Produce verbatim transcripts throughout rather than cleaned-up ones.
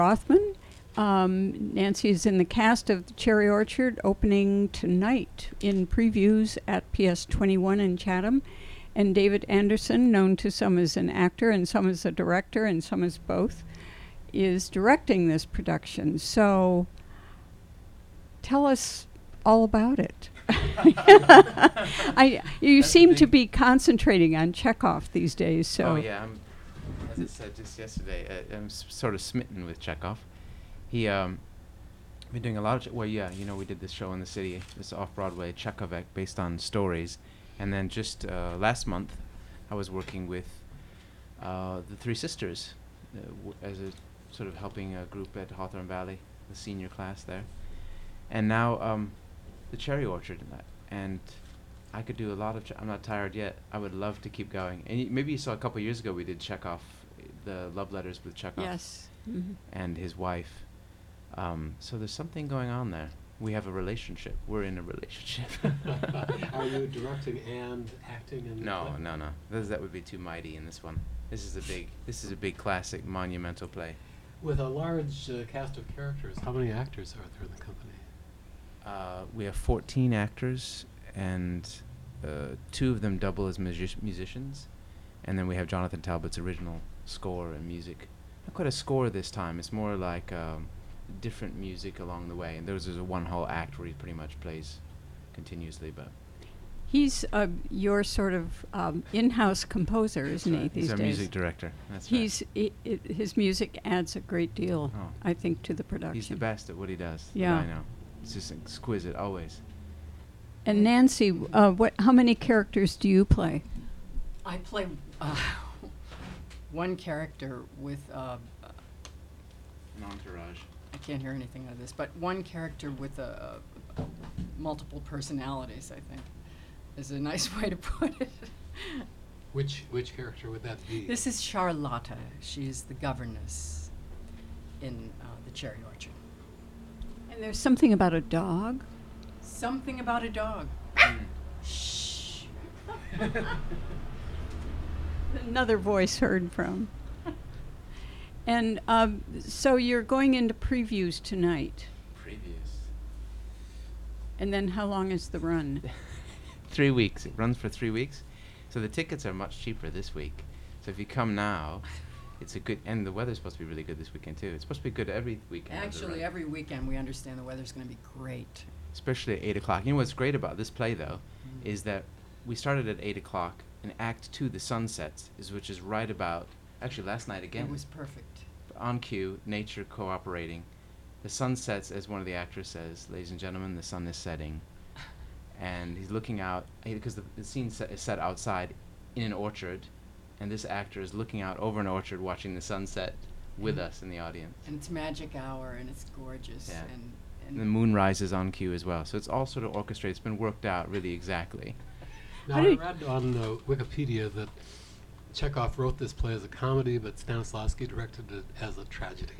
Rothman. Um, Nancy is in the cast of The Cherry Orchard, opening tonight in previews at P S twenty-one in Chatham. And David Anderson, known to some as an actor and some as a director and some as both, is directing this production. So tell us all about it. I, you That's seem the to thing. be concentrating on Chekhov these days. So Oh yeah, I'm, as I said just yesterday, uh, I'm s- sort of smitten with Chekhov. He um, been doing a lot of che- well, yeah, you know, we did this show in the city, this off-Broadway Chekhovek, based on stories, and then just uh, last month, I was working with uh, the Three Sisters uh, w- as a sort of helping a group at Hawthorne Valley, the senior class there, and now um, the Cherry Orchard and that, and I could do a lot of. Che- I'm not tired yet. I would love to keep going. And y- maybe you saw a couple of years ago we did Chekhov, uh, the love letters with Chekhov yes. Mhm. and his wife. Um, so there's something going on there. We have a relationship. We're in a relationship. Are you directing and acting in the No, play? no, no. This, that would be too mighty in this one. This is a big. This is a big classic, monumental play. With a large uh, cast of characters, how many actors are there in the company? Uh, we have fourteen actors, and uh, two of them double as music- musicians, and then we have Jonathan Talbot's original score and music. Not quite a score this time. It's more like um, different music along the way. And there's a one whole act where he pretty much plays continuously. But He's uh, your sort of um, in-house composer, isn't he, right. these He's our days? music director. That's He's I I his music adds a great deal, Oh. I think, to the right. production. He's the best at what he does. that Yeah. I know. It's just exquisite always. And Nancy, uh, what? How many characters do you play? I play uh, one character with, uh, An entourage. I can't hear anything out of this, but one character with uh, uh, multiple personalities, I think, is a nice way to put it. Which which character would that be? This is Charlotta. She's the governess in uh, the Cherry Orchard. And there's something about a dog. Something about a dog. Shh. Another voice heard from. And um, so you're going into previews tonight. Previous. And then how long is the run? Three weeks. It runs for three weeks. So the tickets are much cheaper this week. So if you come now, it's a good, and the weather's supposed to be really good this weekend too. It's supposed to be good every weekend. of the Actually, run. every weekend we understand the weather's going to be great. Especially at eight o'clock. You know what's great about this play though, is that we started at eight o'clock, and Act Two, the sun sets, is which is right about. Actually, last night again. It was perfect. On cue, nature cooperating. The sun sets, as one of the actors says, ladies and gentlemen, the sun is setting. And he's looking out, because the, the scene set is set outside in an orchard, and this actor is looking out over an orchard watching the sunset with us in the audience. And it's magic hour, and it's gorgeous. Yeah. And, And and the moon rises on cue as well. So it's all sort of orchestrated. It's been worked out really exactly. Now, How I did- read on uh, Wikipedia that Chekhov wrote this play as a comedy, but Stanislavski directed it as a tragedy.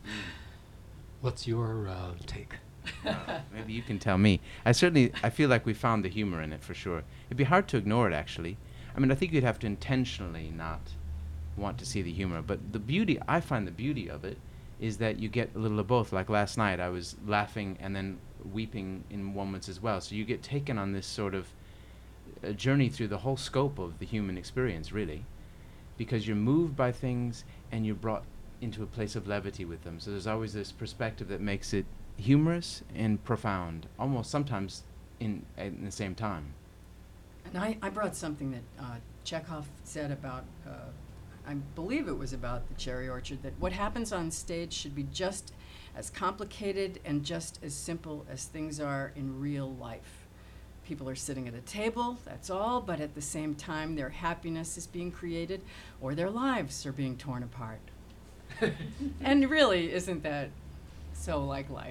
What's your uh, take? Uh, maybe you can tell me. I certainly, I feel like we found the humor in it for sure. It'd be hard to ignore it, actually. I mean, I think you'd have to intentionally not want to see the humor. But the beauty, I find the beauty of it, is that you get a little of both. Like last night, I was laughing and then weeping in moments as well. So you get taken on this sort of uh, journey through the whole scope of the human experience, really, because you're moved by things and you're brought into a place of levity with them. So there's always this perspective that makes it humorous and profound, almost sometimes in at the same time. And I, I brought something that uh, Chekhov said about, uh, I believe it was about the Cherry Orchard, that what happens on stage should be just as complicated and just as simple as things are in real life. People are sitting at a table, that's all, but at the same time their happiness is being created or their lives are being torn apart. And really, isn't that so like life?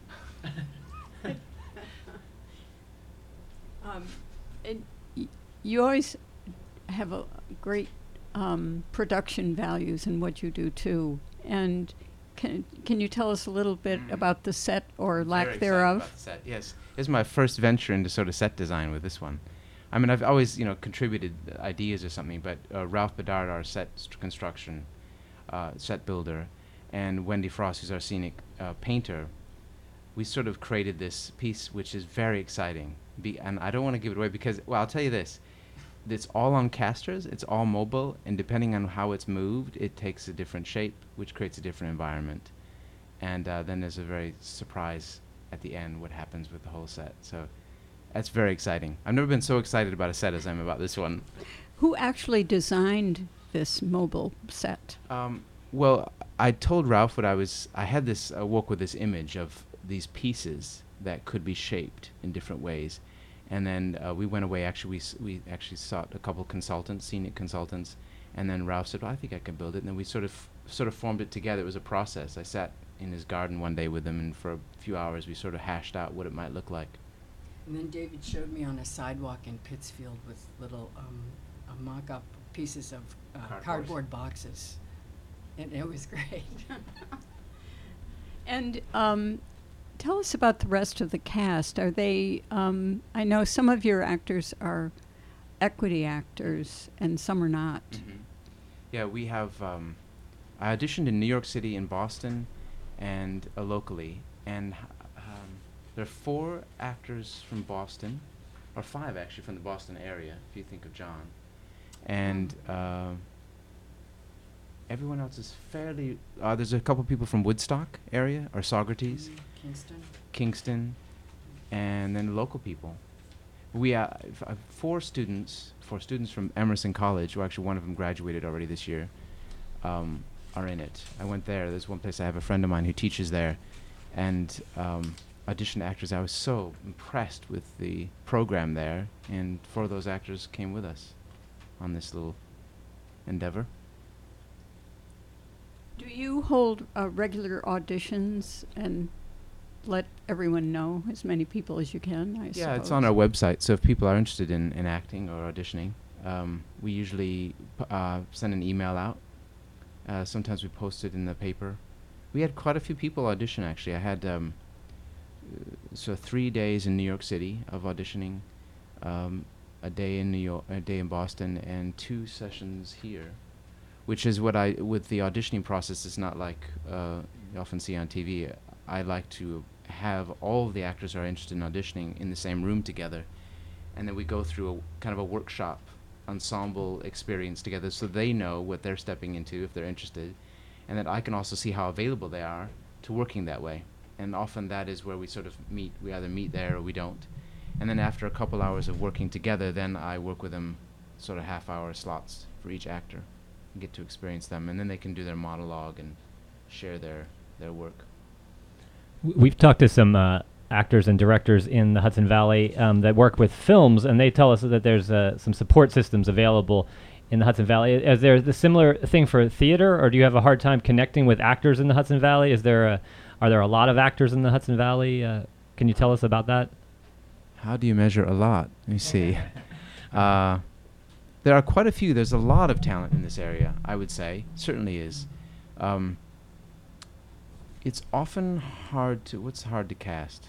Um, and y- you always have a great um, production values in what you do too. And can can you tell us a little bit Mm. about the set or Very lack excited thereof? about the set. Yes, this is my first venture into sort of set design with this one. I mean, I've always, you know, contributed uh, ideas or something, but uh, Ralph Bedard, our set st- construction, uh, set builder, and Wendy Frost, who's our scenic uh, painter, we sort of created this piece which is very exciting. Be- and I don't want to give it away because, well, I'll tell you this. It's all on casters, it's all mobile, and depending on how it's moved, it takes a different shape, which creates a different environment. And uh, then there's a very surprise at the end what happens with the whole set. So that's very exciting. I've never been so excited about a set as I am about this one. Who actually designed this mobile set? Um, well, I told Ralph what I was, I had this, uh, woke with this image of these pieces that could be shaped in different ways. And then uh, we went away, actually, we, s- we actually sought a couple consultants, scenic consultants, and then Ralph said, well, I think I can build it. And then we sort of sort of formed it together. It was a process. I sat in his garden one day with him, and for a few hours we sort of hashed out what it might look like. And then David showed me on a sidewalk in Pittsfield with little um, uh, mock-up pieces of uh, Cardboard. cardboard boxes. And it was great. And um, tell us about the rest of the cast. Are they, um, I know some of your actors are equity actors and some are not. Mm-hmm. Yeah, we have, um, I auditioned in New York City and Boston and uh, locally. And h- um, there are four actors from Boston, or five actually from the Boston area, if you think of John. And uh, everyone else is fairly, uh, there's a couple people from Woodstock area, or Saugerties, Kingston. Kingston, and then local people. We uh, f- uh, four students, four students from Emerson College, well actually one of them graduated already this year, um, are in it. I went there. There's one place I have a friend of mine who teaches there, and um, auditioned actors. I was so impressed with the program there, and four of those actors came with us on this little endeavor. Do you hold uh, regular auditions and let everyone know, as many people as you can, I Yeah, it's suppose? on our website. So if people are interested in, in acting or auditioning, um, we usually p- uh, send an email out. Uh, sometimes we post it in the paper. We had quite a few people audition, actually. I had um, uh, so three days in New York City of auditioning, um, a day in New York, a day in Boston, and two sessions here, which is what I, with the auditioning process, it's not like uh, you often see on T V. I like to have all of the actors who are interested in auditioning in the same room together, and then we go through a kind of a workshop ensemble experience together so they know what they're stepping into if they're interested, and that I can also see how available they are to working that way. And often that is where we sort of meet. We either meet there or we don't. And then after a couple hours of working together, then I work with them sort of half-hour slots for each actor and get to experience them. And then they can do their monologue and share their, their work. W- We've talked to some uh, actors and directors in the Hudson Valley um, that work with films, and they tell us that there's uh, some support systems available in the Hudson Valley. I- Is there the similar thing for theater, or do you have a hard time connecting with actors in the Hudson Valley? Is there a, are there a lot of actors in the Hudson Valley? Uh, can you tell us about that? How do you measure a lot? Let me see. uh, there are quite a few. There's a lot of talent in this area, I would say. Certainly is. Um, it's often hard to, what's hard to cast?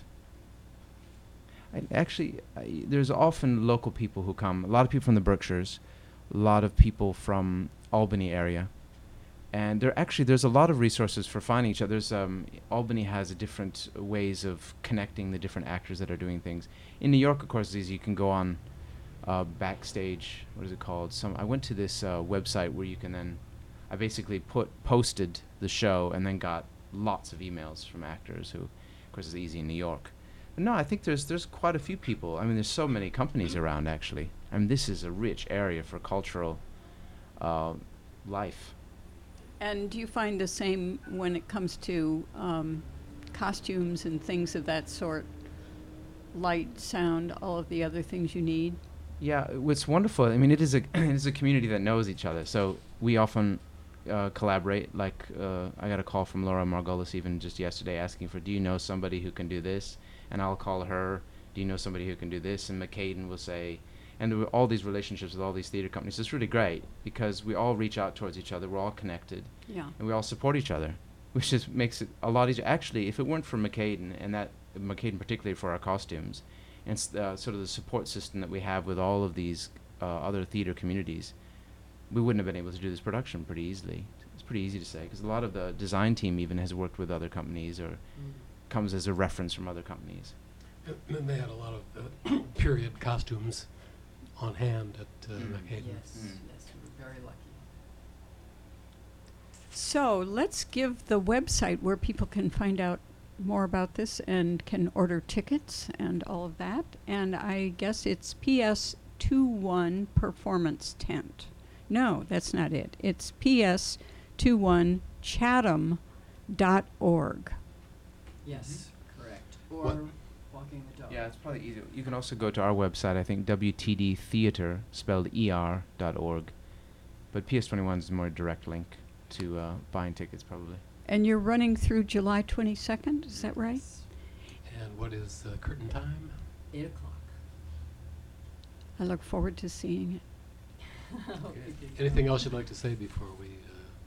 I, actually, I, there's often local people who come. A lot of people from the Berkshires, a lot of people from Albany area. And there actually, there's a lot of resources for finding each other. There's, um, Albany has a different ways of connecting the different actors that are doing things. In New York, of course, it's easy. You can go on uh, backstage. What is it called? Some. I went to this uh, website where you can then. I basically put posted the show and then got lots of emails from actors who, of course, is easy in New York. But no, I think there's there's quite a few people. I mean, there's so many companies around actually. I mean, this is a rich area for cultural uh, life. And do you find the same when it comes to um, costumes and things of that sort? Light, sound, all of the other things you need? Yeah, what's wonderful, I mean, it is a it is a community that knows each other. So we often uh, collaborate. Like, uh, I got a call from Laura Margolis even just yesterday asking for, do you know somebody who can do this? And I'll call her, do you know somebody who can do this? And McCaden will say, and there were all these relationships with all these theater companies. It's really great because we all reach out towards each other. We're all connected. Yeah. And we all support each other, which just makes it a lot easier. Actually, if it weren't for McCaden, and that McCaden particularly for our costumes, and s- uh, sort of the support system that we have with all of these uh, other theater communities, we wouldn't have been able to do this production pretty easily. It's pretty easy to say because a lot of the design team even has worked with other companies or Mm. comes as a reference from other companies. And then they had a lot of uh, period costumes on hand at uh, Mm. McHayden. Yes, Mm. yes, we were very lucky. So let's give the website where people can find out more about this and can order tickets and all of that. And I guess it's P S twenty-one Performance Tent. No, that's not it. It's P S twenty-one chatham dot org. Yes, correct. Or What- walking the dog. Yeah, it's probably easier. You can also go to our website, I think W T D Theater, spelled E R, dot org. But P S twenty-one is a more direct link to uh, buying tickets, probably. And you're running through July twenty-second, is that right? Yes. And what is uh, curtain time? Eight o'clock. I look forward to seeing it. Hope you can Anything come. else you'd like to say before we? Uh,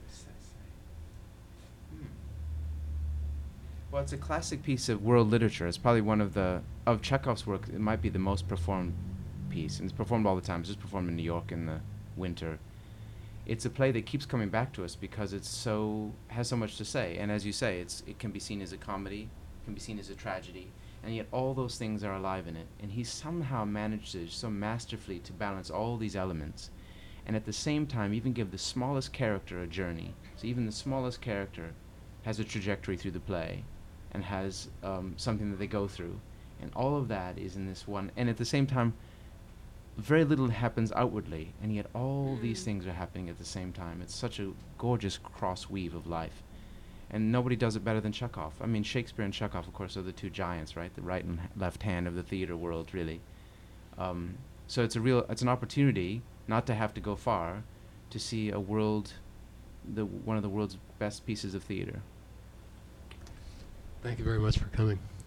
Hmm. Well, it's a classic piece of world literature. It's probably one of the of Chekhov's work. It might be the most performed piece, and it's performed all the time. It's just performed in New York in the winter. It's a play that keeps coming back to us because it's so has so much to say. And as you say, it's it can be seen as a comedy, can be seen as a tragedy, and yet all those things are alive in it. And he somehow manages so masterfully to balance all these elements, and at the same time even give the smallest character a journey. So even the smallest character has a trajectory through the play, and has um, something that they go through, and all of that is in this one. And at the same time, very little happens outwardly, and yet all these Mm. things are happening at the same time. It's such a gorgeous cross weave of life, and nobody does it better than Chekhov. I mean, Shakespeare and Chekhov, of course, are the two giants, right? The right and h- left hand of the theater world, really. Um, so it's a real, it's an opportunity not to have to go far to see a world, the one of the world's best pieces of theater. thank you very much for coming.